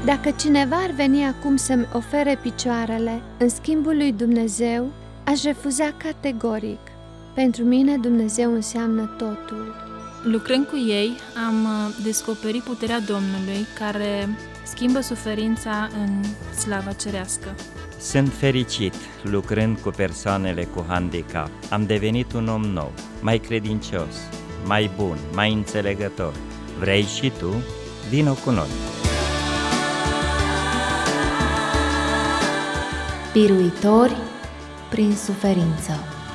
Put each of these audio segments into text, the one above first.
Dacă cineva ar veni acum să-mi ofere picioarele în schimbul lui Dumnezeu, aș refuza categoric. Pentru mine Dumnezeu înseamnă totul. Lucrând cu ei, am descoperit puterea Domnului care schimbă suferința în slava cerească. Sunt fericit lucrând cu persoanele cu handicap. Am devenit un om nou, mai credincios, mai bun, mai înțelegător. Vrei și tu? Vino cu noi! Biruitori prin suferință.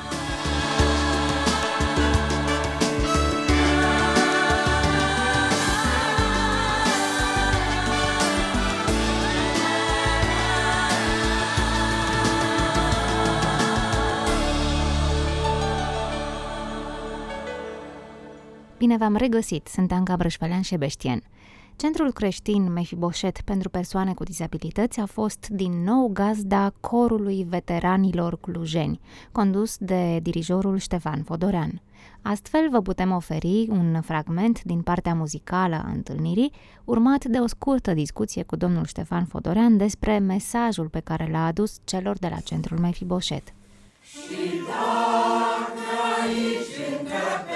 Bine v-am regăsit, sunt Anca Brășvălean-Șebeștian. Centrul creștin Mefiboset pentru persoane cu dizabilități a fost din nou gazda corului veteranilor clujeni, condus de dirijorul Ștefan Fodorean. Astfel vă putem oferi un fragment din partea muzicală a întâlnirii, urmat de o scurtă discuție cu domnul Ștefan Fodorean despre mesajul pe care l-a adus celor de la Centrul Mefiboset. Și dacă aici încă pe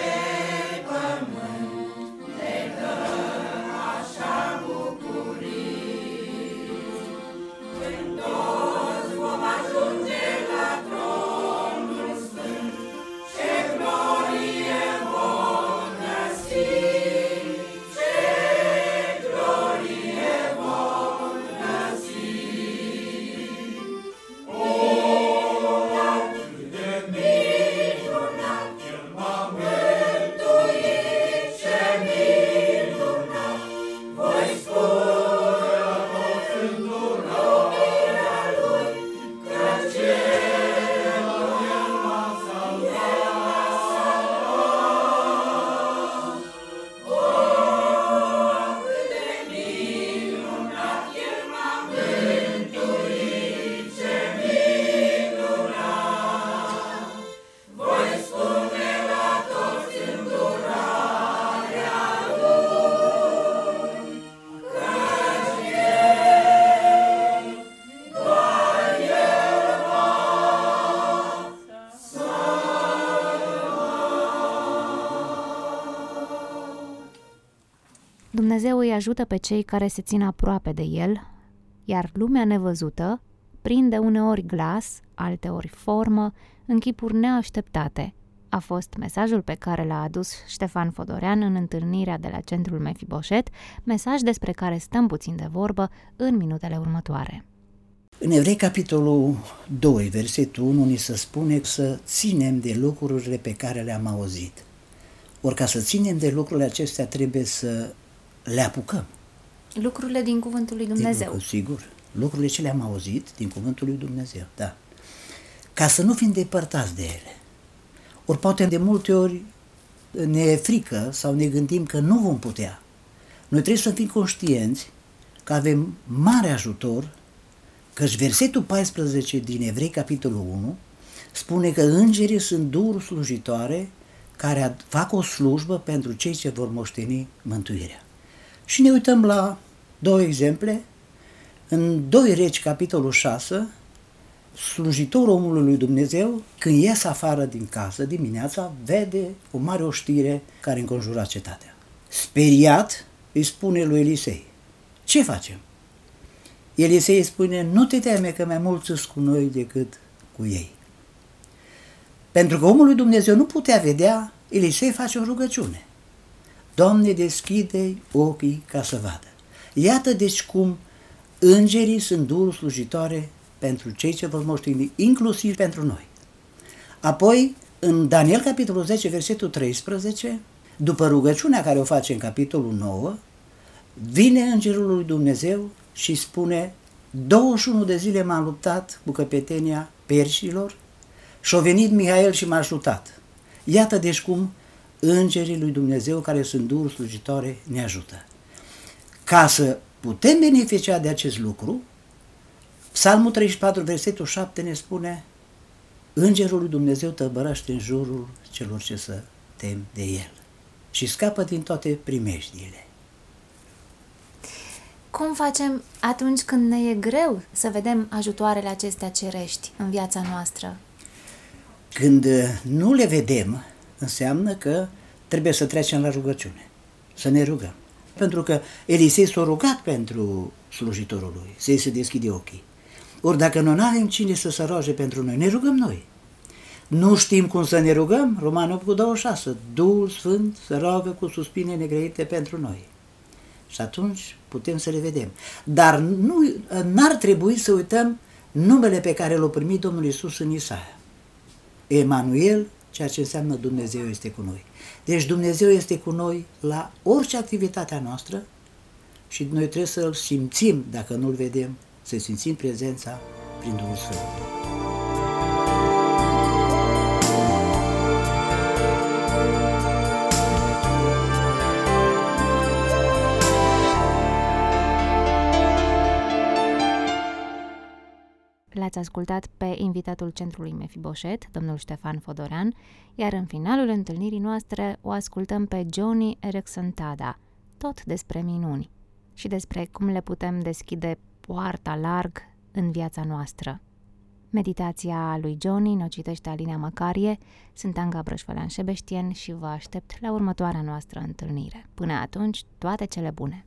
Dumnezeu îi ajută pe cei care se țin aproape de El, iar lumea nevăzută prinde uneori glas, alteori formă, în chipuri neașteptate. A fost mesajul pe care l-a adus Ștefan Fodorean în întâlnirea de la Centrul Mefiboset, mesaj despre care stăm puțin de vorbă în minutele următoare. În Evrei, capitolul 2, versetul 1, ni se spune să ținem de lucrurile pe care le-am auzit. Ori ca să ținem de lucrurile acestea trebuie să le apucăm. Lucrurile din Cuvântul lui Dumnezeu. Sigur, lucrurile ce le-am auzit din Cuvântul lui Dumnezeu, da. Ca să nu fim depărtați de ele. Ori poate de multe ori ne e frică sau ne gândim că nu vom putea. Noi trebuie să fim conștienți că avem mare ajutor, căci versetul 14 din Evrei, capitolul 1, spune că îngerii sunt dururi slujitoare care fac o slujbă pentru cei ce vor moșteni mântuirea. Și ne uităm la două exemple. În 2 Regi, capitolul 6, slujitorul omului lui Dumnezeu, când ies afară din casă dimineața, vede o mare oștire care înconjura cetatea. Speriat, îi spune lui Elisei: ce facem? Elisei îi spune: nu te teme că mai mulți sunt cu noi decât cu ei. Pentru că omul lui Dumnezeu nu putea vedea, Elisei face o rugăciune: Doamne, deschide ochii ca să vadă. Iată deci cum îngerii sunt dururi slujitoare pentru cei ce vor moșteni, inclusiv pentru noi. Apoi, în Daniel, capitolul 10, versetul 13, după rugăciunea care o face în capitolul 9, vine îngerul lui Dumnezeu și spune: 21 de zile m-am luptat cu căpetenia perșilor și a venit Mihael și m-a ajutat. Iată deci cum îngerii lui Dumnezeu, care sunt dururi slujitoare, ne ajută. Ca să putem beneficia de acest lucru, Psalmul 34, versetul 7 ne spune: îngerul lui Dumnezeu tăbărăște în jurul celor ce se tem de el și scapă din toate primejdiile. Cum facem atunci când ne e greu să vedem ajutoarele acestea cerești în viața noastră? Când nu le vedem, înseamnă că trebuie să trecem la rugăciune, să ne rugăm. Pentru că Elisei s-a rugat pentru slujitorul lui, să-i se deschide ochii. Ori dacă nu avem cine să se roage pentru noi, ne rugăm noi. Nu știm cum să ne rugăm? Roman 8:26. Duhul Sfânt se roagă cu suspine negrăite pentru noi. Și atunci putem să le vedem. Dar n-ar trebui să uităm numele pe care l-a primit Domnul Iisus în Isaia. Emanuel, ceea ce înseamnă Dumnezeu este cu noi. Deci Dumnezeu este cu noi la orice activitate a noastră și noi trebuie să-L simțim, dacă nu-L vedem, să simțim prezența prin Duhul Sfânt. L-ați ascultat pe invitatul Centrului Mefiboset, domnul Ștefan Fodoran, iar în finalul întâlnirii noastre o ascultăm pe Joni Eareckson Tada, tot despre minuni și despre cum le putem deschide poarta larg în viața noastră. Meditația lui Joni ne-o citește Alina Macarie, sunt Anca Brășfălean-Șebeștien și vă aștept la următoarea noastră întâlnire. Până atunci, toate cele bune!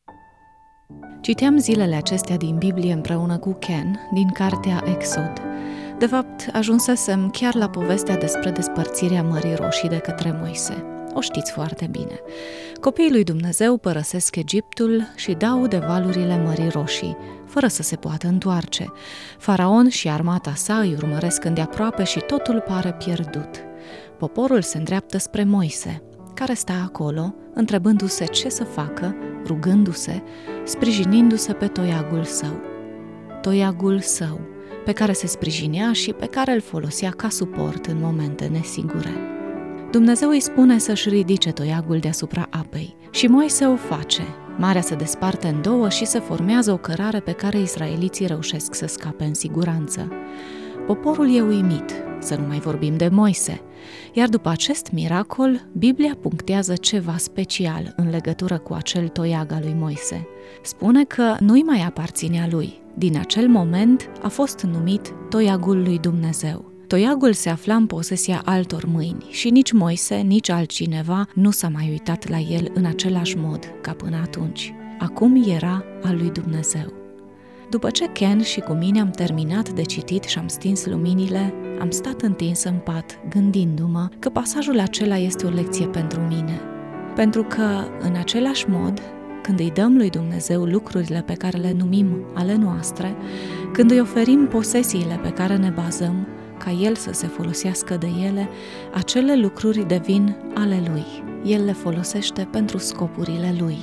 Citeam zilele acestea din Biblie împreună cu Ken, din cartea Exod. De fapt, ajunsesem chiar la povestea despre despărțirea Mării Roșii de către Moise. O știți foarte bine. Copiii lui Dumnezeu părăsesc Egiptul și dau de valurile Mării Roșii, fără să se poată întoarce. Faraon și armata sa îi urmăresc îndeaproape și totul pare pierdut. Poporul se îndreaptă spre Moise, care stă acolo, întrebându-se ce să facă, rugându-se, sprijinindu-se pe toiagul său. Toiagul său, pe care se sprijinea și pe care îl folosea ca suport în momente nesigure. Dumnezeu îi spune să-și ridice toiagul deasupra apei și Moise o face. Marea se desparte în două și se formează o cărare pe care israeliții reușesc să scape în siguranță. Poporul e uimit, să nu mai vorbim de Moise, iar după acest miracol, Biblia punctează ceva special în legătură cu acel toiag al lui Moise. Spune că nu-i mai aparținea lui. Din acel moment a fost numit toiagul lui Dumnezeu. Toiagul se afla în posesia altor mâini și nici Moise, nici altcineva nu s-a mai uitat la el în același mod ca până atunci. Acum era al lui Dumnezeu. După ce Ken și cu mine am terminat de citit și am stins luminile, am stat întins în pat, gândindu-mă că pasajul acela este o lecție pentru mine. Pentru că, în același mod, când îi dăm lui Dumnezeu lucrurile pe care le numim ale noastre, când îi oferim posesiile pe care ne bazăm, ca El să se folosească de ele, acele lucruri devin ale Lui. El le folosește pentru scopurile Lui.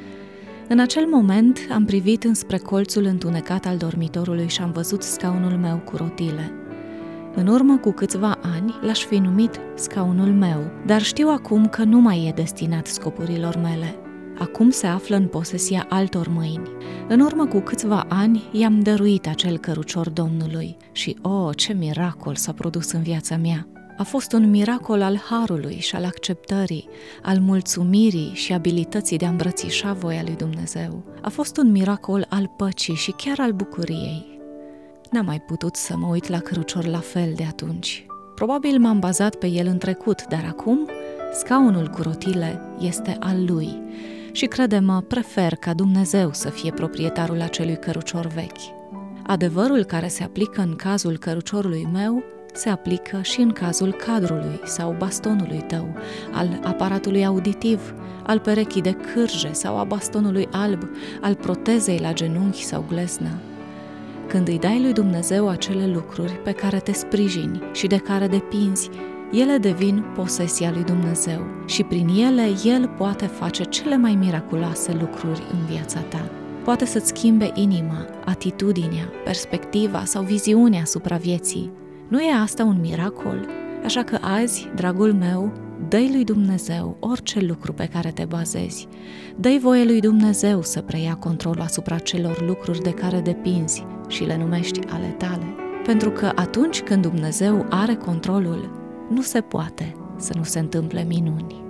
În acel moment am privit înspre colțul întunecat al dormitorului și am văzut scaunul meu cu rotile. În urmă cu câțiva ani l-aș fi numit scaunul meu, dar știu acum că nu mai e destinat scopurilor mele. Acum se află în posesia altor mâini. În urmă cu câțiva ani i-am dăruit acel cărucior Domnului și, ce miracol s-a produs în viața mea! A fost un miracol al harului și al acceptării, al mulțumirii și abilității de a îmbrățișa voia lui Dumnezeu. A fost un miracol al păcii și chiar al bucuriei. N-am mai putut să mă uit la cărucior la fel de atunci. Probabil m-am bazat pe el în trecut, dar acum scaunul cu rotile este al lui și, crede-mă, prefer ca Dumnezeu să fie proprietarul acelui cărucior vechi. Adevărul care se aplică în cazul căruciorului meu se aplică și în cazul cadrului sau bastonului tău, al aparatului auditiv, al perechii de cârje sau a bastonului alb, al protezei la genunchi sau glesnă. Când îi dai lui Dumnezeu acele lucruri pe care te sprijini și de care depinzi, ele devin posesia lui Dumnezeu și prin ele El poate face cele mai miraculoase lucruri în viața ta. Poate să-ți schimbe inima, atitudinea, perspectiva sau viziunea asupra vieții. Nu e asta un miracol? Așa că azi, dragul meu, dă-i lui Dumnezeu orice lucru pe care te bazezi. Dă-i voie lui Dumnezeu să preia controlul asupra celor lucruri de care depinzi și le numești ale tale. Pentru că atunci când Dumnezeu are controlul, nu se poate să nu se întâmple minuni.